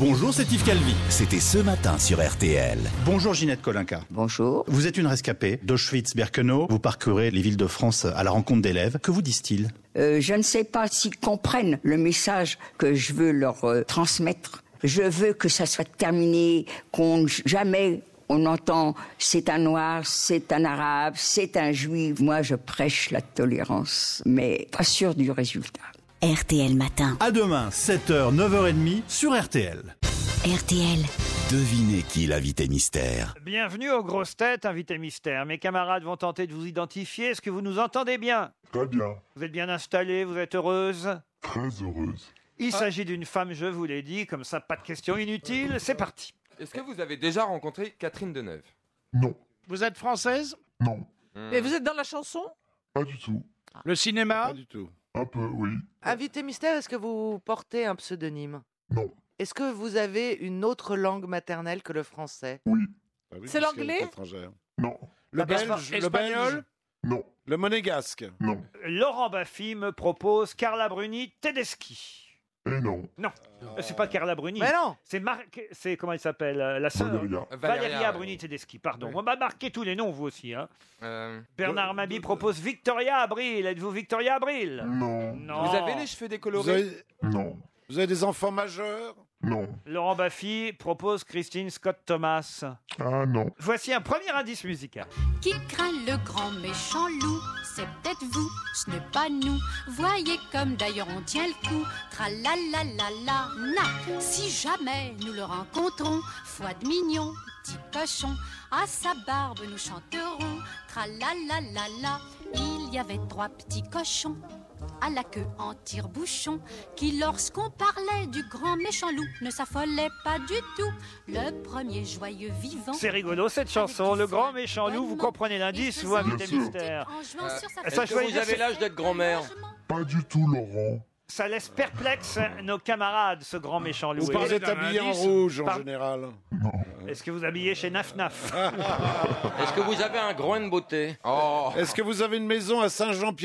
Bonjour, c'est Yves Calvi. C'était ce matin sur RTL. Bonjour Ginette Kolinka. Bonjour. Vous êtes une rescapée d'Auschwitz-Birkenau. Vous parcourez les villes de France à la rencontre d'élèves. Que vous disent-ils ? Je ne sais pas s'ils comprennent le message que je veux leur transmettre. Je veux que ça soit terminé, qu'on jamais on entend c'est un noir, c'est un arabe, c'est un juif. Moi, je prêche la tolérance, mais pas sûr du résultat. RTL Matin. À demain, 7h, 9h30 sur RTL. RTL. Devinez qui l'invité mystère. Bienvenue aux grosses têtes, invité mystère. Mes camarades vont tenter de vous identifier. Est-ce que vous nous entendez bien ? Très bien. Vous êtes bien installés, vous êtes heureuse ? Très heureuse. Il s'agit d'une femme, je vous l'ai dit, comme ça, pas de questions inutiles. C'est parti. Est-ce que vous avez déjà rencontré Catherine Deneuve ? Non. Vous êtes française ? Non. Et vous êtes dans la chanson ? Pas du tout. Le cinéma ? Pas du tout. Un peu, oui. Invité mystère, est-ce que vous portez un pseudonyme ? Non. Est-ce que vous avez une autre langue maternelle que le français ? Oui. C'est l'anglais ? Non. Le belge ? L'espagnol ? Non. Le monégasque ? Non. Laurent Baffy me propose Carla Bruni Tedeschi. Et non. Non, c'est pas Carla Bruni. Mais non. C'est comment elle s'appelle la sœur Valéria. Valéria Bruni Tedeschi, pardon. Oui. On va marquer tous les noms, vous aussi. Hein. Bernard Vous- Mabie propose Victoria Abril. Êtes-vous Victoria Abril ? Non. Non. Vous avez les cheveux décolorés ? Non. Vous avez des enfants majeurs ? Non. Laurent Baffy propose Christine Scott Thomas. Ah non. Voici un premier indice musical. Qui craint le grand méchant loup? C'est peut-être vous, ce n'est pas nous. Voyez comme d'ailleurs on tient le coup. Tralalalala, na. Si jamais nous le rencontrons, foi de mignon, petit cochon, à sa barbe nous chanterons. Tralalalala, il y avait 3 petits cochons à la queue en tire-bouchon, qui lorsqu'on parlait du grand méchant loup ne s'affolait pas du tout. Le premier joyeux vivant. C'est rigolo cette chanson. Le grand méchant loup, vous comprenez l'indice, vous invité sûr. mystère. Est-ce Ça, je que voulais vous dire, avez l'âge d'être grand-mère ? Pas du tout, Laurent. Ça laisse perplexe nos camarades, ce grand méchant loup. Vous êtes habillé en rouge en Par- général. Est-ce que vous habillez chez Naf Naf ? Est-ce que vous avez un groin de beauté ? Oh. Est-ce que vous avez une maison à Saint-Jean-Pied-de-Port ?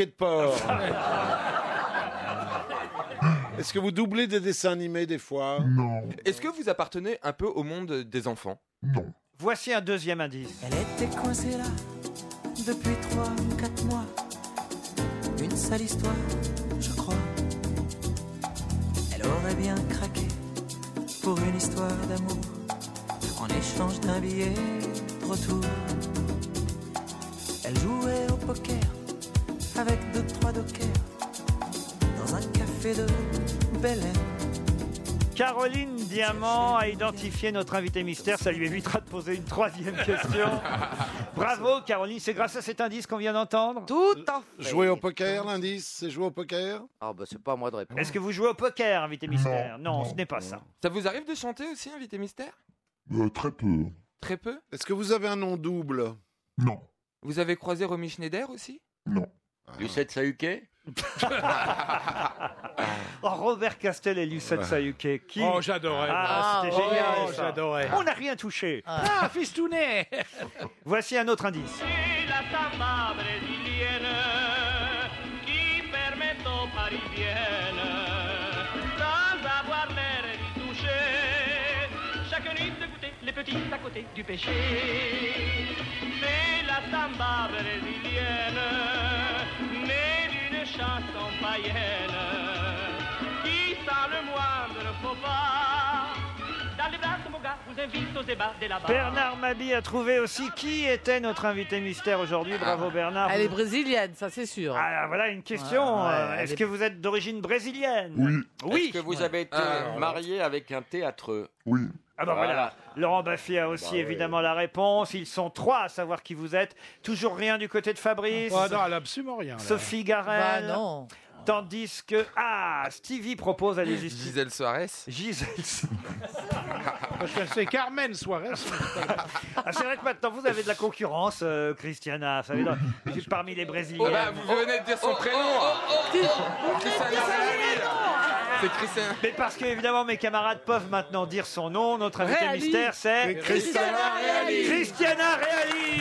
Est-ce que vous doublez des dessins animés des fois ? Non. Est-ce que vous appartenez un peu au monde des enfants ? Non. Voici un deuxième indice. Elle était coincée là depuis 3 ou 4 mois. Une sale histoire, je crois. Elle aurait bien craqué pour une histoire d'amour en échange d'un billet de retour. Elle jouait au poker avec 2-3 dockers dans un café de Bel Air. Caroline Diamant a identifié notre invité mystère. Ça lui évitera de poser une troisième question. Bravo Caroline, c'est grâce à cet indice qu'on vient d'entendre. Tout à fait. Jouer au poker, l'indice, c'est jouer au poker ? Ah bah c'est pas à moi de répondre. Est-ce que vous jouez au poker, invité mystère ? Non, ce n'est pas ça. Ça vous arrive de chanter aussi, invité mystère ? Très peu. Très peu ? Est-ce que vous avez un nom double ? Non. Vous avez croisé Romy Schneider aussi ? Non. Lucette Sayuke ? Oh, Robert Castel et Lucette Sayuke. Qui... Oh, j'adorais. Ah, c'était génial. Oh, ça. j'adorais. On n'a rien touché. Ah, fistounet. Voici un autre indice. La samba brésilienne qui permet aux parisiennes sans avoir l'air d'y toucher chaque nuit de goûter les petits à côté du péché. C'est la samba brésilienne née d'une chanson païenne qui sans le moindre faux pas dans les bras de mon gars vous invite au débat dès là-bas. Bernard Mabie a trouvé aussi qui était notre invité mystère aujourd'hui. Bravo Bernard. Elle est brésilienne, ça c'est sûr. Ah, voilà une question. Ouais, Est-ce elle que vous êtes d'origine brésilienne ? Oui. Oui. Est-ce que vous avez été marié avec un théâtreux ? Oui. Ah ben voilà. Laurent Baffy a aussi évidemment la réponse. Ils sont 3 à savoir qui vous êtes. Toujours rien du côté de Fabrice. Oh non, elle a absolument rien. Là. Sophie Garel. Bah non. Tandis que Stevie propose, allez-y. Gisèle Soares ? Gisèle. C'est Carmen Suarez. C'est vrai que maintenant vous avez de la concurrence, Christiana. Vous savez, parmi les Brésiliens. Bah, vous venez de dire son prénom. Christiana Reali. C'est Christian. Mais parce que évidemment mes camarades peuvent maintenant dire son nom. Notre invité Reali. mystère, c'est Christiana Reali. Christiana Reali.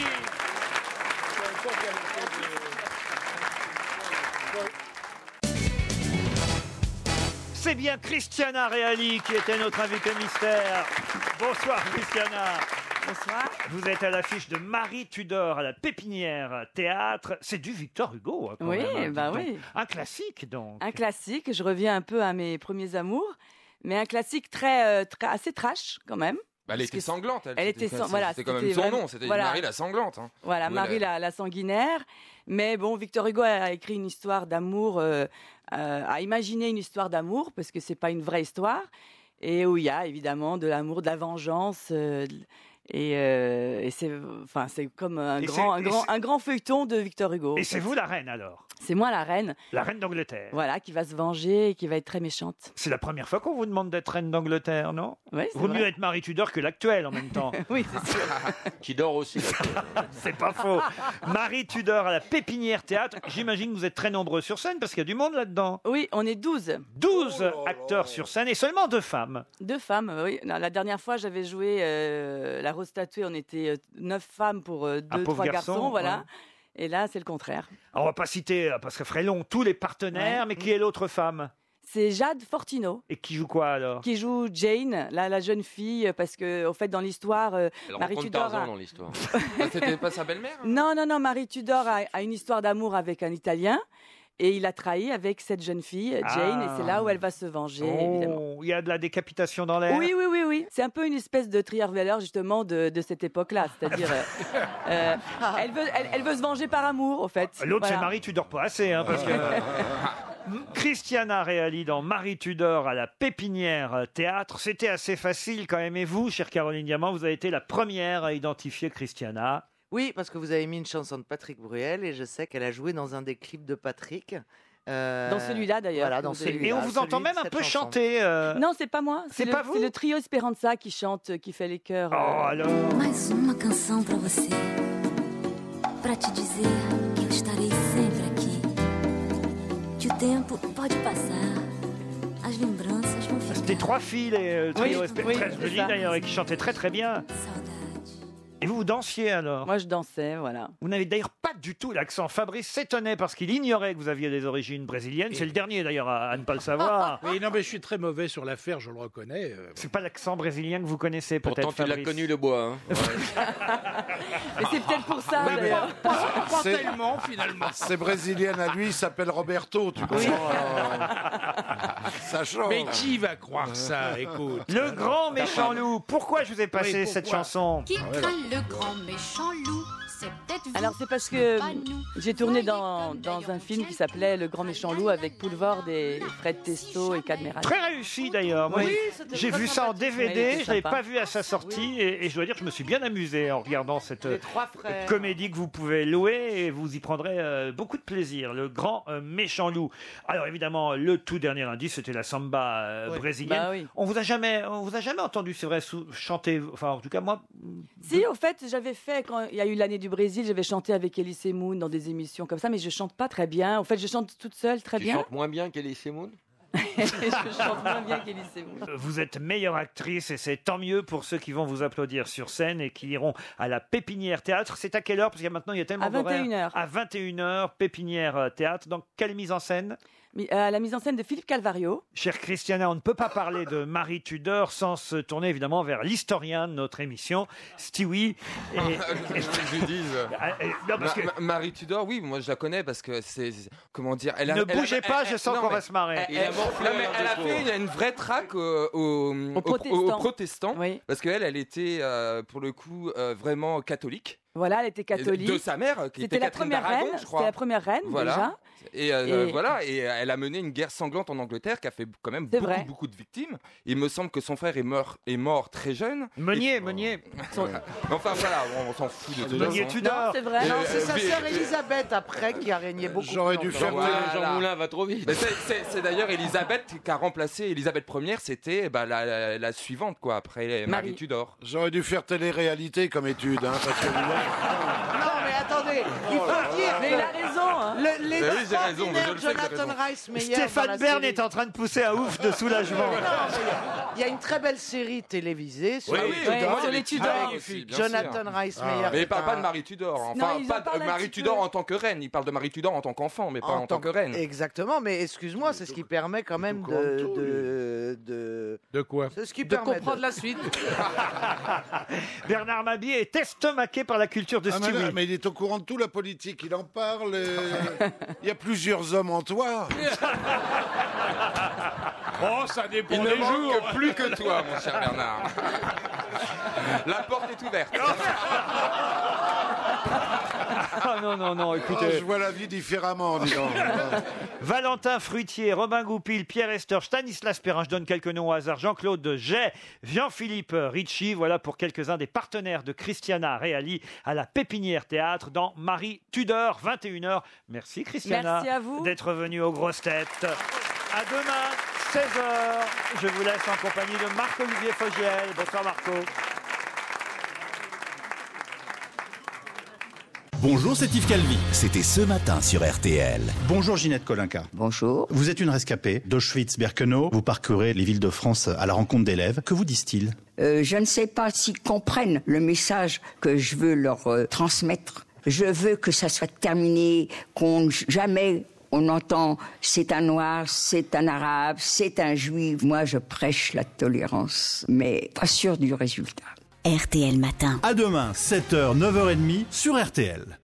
C'est bien Christiana Reali qui était notre invitée mystère. Bonsoir Christiana. Bonsoir. Vous êtes à l'affiche de Marie Tudor à la Pépinière Théâtre. C'est du Victor Hugo. Quand Oui, même, bah donc. oui. Un classique donc. Un classique, je reviens un peu à mes premiers amours, mais un classique très assez trash quand même. Bah, elle était sanglante. Voilà, c'était quand même son nom. C'était Marie la sanglante. Hein. Voilà, Marie la sanguinaire. Mais bon, Victor Hugo a écrit une histoire d'amour, a imaginé une histoire d'amour parce que c'est pas une vraie histoire, et où il y a évidemment de l'amour, de la vengeance. Et c'est comme un grand feuilleton de Victor Hugo. Et c'est vous la reine alors? C'est moi la reine. La reine d'Angleterre. Voilà, qui va se venger et qui va être très méchante. C'est la première fois qu'on vous demande d'être reine d'Angleterre, non? Oui, c'est Vaut vrai. mieux être Marie Tudor que l'actuelle en même temps. Oui, c'est sûr. Qui dort aussi. C'est pas faux. Marie Tudor à la Pépinière Théâtre. J'imagine que vous êtes très nombreux sur scène parce qu'il y a du monde là-dedans. Oui, on est 12. 12 acteurs sur scène et seulement 2 femmes. 2 femmes, oui. Non, la dernière fois, j'avais joué La Rose Statuée, on était 9 femmes pour 2-3 garçons, voilà. Ouais. Et là, c'est le contraire. Alors, on va pas citer, parce que ça ferait long, tous les partenaires, mais qui est l'autre femme? C'est Jade Fortino. Et qui joue quoi alors? Qui joue Jane, la jeune fille, parce que au fait dans l'histoire, Elle Marie rencontre Tudor. Tarzan dans l'histoire. C'était pas sa belle-mère? Non, Marie Tudor a une histoire d'amour avec un Italien. Et il a trahi avec cette jeune fille, Jane, et c'est là où elle va se venger, évidemment. Il y a de la décapitation dans l'air? Oui. C'est un peu une espèce de Trierweiler, justement, de cette époque-là. C'est-à-dire, elle veut se venger par amour, au fait. L'autre, Voilà. c'est Marie Tudor pas assez, hein, parce que... Christiana Reali dans Marie Tudor à la Pépinière Théâtre. C'était assez facile quand même. Et vous, chère Caroline Diamant, vous avez été la première à identifier Christiana. Oui, parce que vous avez mis une chanson de Patrick Bruel et je sais qu'elle a joué dans un des clips de Patrick. Dans celui-là d'ailleurs. Voilà, dans celui-là. Et on vous entend même un peu chanter. Non, c'est pas moi. C'est pas vous? C'est le trio Esperanza qui chante, qui fait les chœurs. Oh, alors. Mais uma canção pra você, pra te dizer que eu estarei sempre aqui. Que o tempo pode passar, as lembranças vont ficar. C'était 3 filles, les trio Oui, très c'est jolies ça. d'ailleurs, et qui chantaient très très bien. Et vous dansiez alors? Moi, je dansais, voilà. Vous n'avez d'ailleurs pas du tout l'accent. Fabrice s'étonnait parce qu'il ignorait que vous aviez des origines brésiliennes. C'est le dernier d'ailleurs à ne pas le savoir. Oui, non, mais je suis très mauvais sur l'affaire, je le reconnais. C'est pas l'accent brésilien que vous connaissez peut-être, Pourtant, tu l'as Fabrice. connu le bois. Hein. Mais c'est peut-être pour ça, Oui, mais d'ailleurs. pas C'est- tellement, finalement. C'est brésilien à lui, il s'appelle Roberto, tu comprends ça change. Mais qui va croire ça, écoute? Le grand méchant loup. Pourquoi je vous ai passé Oui, cette pourquoi chanson? Qui craint le grand méchant loup? C'est peut-être vous. Alors c'est parce ce que n'est pas nous. j'ai tourné Voyez dans comme un d'ailleurs film on qui tient s'appelait Le Grand Méchant Loup avec Poulvord et Fred Testo et Cadmeral. Très réussi d'ailleurs. Moi, Oui, j'ai vu ça en Oui, il DVD, était je l'avais sympa. pas vu à sa sortie et je dois dire que je me suis bien amusé en regardant cette Les 3 frères. comédie que vous pouvez louer et vous y prendrez beaucoup de plaisir. Le grand méchant loup. Alors évidemment, le tout dernier indice, c'était la samba brésilienne. Bah oui. On vous a jamais entendu, c'est vrai, chanter. Enfin, en tout cas moi. Si, au fait, j'avais fait, quand il y a eu l'année du Brésil, j'avais chanté avec Elie Semoun dans des émissions comme ça, mais je chante pas très bien. En fait, je chante toute seule très Tu bien. chantes moins bien qu'Elie Semoun? Je chante moins bien qu'Elie Semoun. Vous êtes meilleure actrice et c'est tant mieux pour ceux qui vont vous applaudir sur scène et qui iront à la Pépinière Théâtre. C'est à quelle heure? Parce qu'il y a maintenant il y a tellement À d'horaires. 21h. À 21h, Pépinière Théâtre. Dans quelle mise en scène? La mise en scène de Philippe Calvario. Chère Christiana, on ne peut pas parler de Marie Tudor sans se tourner évidemment vers l'historien de notre émission, Stewie. Je dis. Non, parce que- Marie Tudor, oui, moi je la connais parce que comment dire. Ne bougez pas, je sens qu'on va se marrer. Elle a fait une vraie traque aux protestants. Parce qu'elle, elle était pour le coup vraiment catholique. Voilà, elle était catholique. De sa mère, qui était C'était la Catherine première d'Aragon, reine. je crois. C'était la première reine Voilà. déjà. Et voilà, et elle a mené une guerre sanglante en Angleterre qui a fait quand même C'est vrai. beaucoup de victimes. Il me semble que son frère est mort très jeune. Meunier. Enfin voilà, on s'en fout de toute Meunier façon. Tudor. Non, c'est vrai. Non, c'est sa sœur Elisabeth après qui a régné beaucoup. J'aurais plus dû longtemps. faire Jean Moulin va trop vite. Mais c'est d'ailleurs Elisabeth qui a remplacé Elisabeth Ier, c'était la suivante quoi, après Marie Tudor. J'aurais dû faire télé-réalité comme étude, hein, parce que Non, mais attendez, il faut dire. Mais il a raison. Hein. Les oui, j'ai raison, mais je le sais que j'ai Jonathan raison. Rhys Meyers. Stéphane Bern est en train de pousser un ouf de soulagement. Il y a une très belle série télévisée sur, Oui, notamment, sur il y a les Tudors. aussi, bien Jonathan sûr. Rhys Meyers. Mais il parle pas de Marie Tudor. Enfin, ils en pas parlent de un Marie petit Tudor peu. en tant que reine. Il parle de Marie Tudor en tant qu'enfant, mais pas en tant que reine. Exactement, mais excuse-moi, c'est ce qui permet quand même de De quoi? c'est ce qui De permet comprendre la suite. Bernard Mabie est estomaqué par la culture de Ah, mais, Stewie. non, mais il est au courant de tout, la politique, il en parle. Il y a plusieurs hommes en toi. Oh, ça dépend Il ne des manque jours. que plus que toi, mon cher Bernard. La porte est ouverte. Ah non, non, non, Oh, écoutez. je vois la vie différemment, dis donc. Valentin Fruitier, Robin Goupil, Pierre Estor, Stanislas Perrin, je donne quelques noms au hasard, Jean-Claude Jay, Jean-Philippe Ricci, voilà pour quelques-uns des partenaires de Christiana Reali à la Pépinière Théâtre dans Marie Tudor, 21h. Merci Christiana Merci à vous. d'être venue aux grosses têtes. À demain, 16h. Je vous laisse en compagnie de Marc-Olivier Fogiel. Bonsoir Marco. Bonjour, c'est Yves Calvi. C'était ce matin sur RTL. Bonjour Ginette Kolinka. Bonjour. Vous êtes une rescapée d'Auschwitz-Birkenau. Vous parcourez les villes de France à la rencontre d'élèves. Que vous disent-ils? Je ne sais pas s'ils comprennent le message que je veux leur transmettre. Je veux que ça soit terminé, qu'on jamais on entend c'est un noir, c'est un arabe, c'est un juif. Moi, je prêche la tolérance, mais pas sûr du résultat. RTL Matin. À demain, 7h, 9h30 sur RTL.